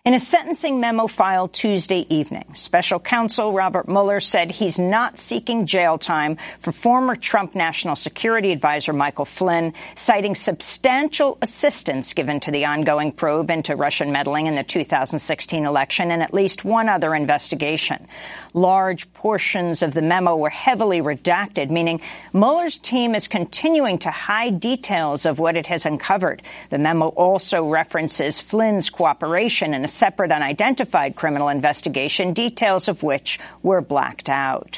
In a sentencing memo filed Tuesday evening, special counsel Robert Mueller said he's not seeking jail time for former Trump National Security Advisor Michael Flynn, citing substantial assistance given to the ongoing probe into Russian meddling in the 2016 election and at least one other investigation. Large portions of the memo were heavily redacted, meaning Mueller's team is continuing to hide details of what it has uncovered. The memo also references Flynn's cooperation in a separate unidentified criminal investigation, details of which were blacked out.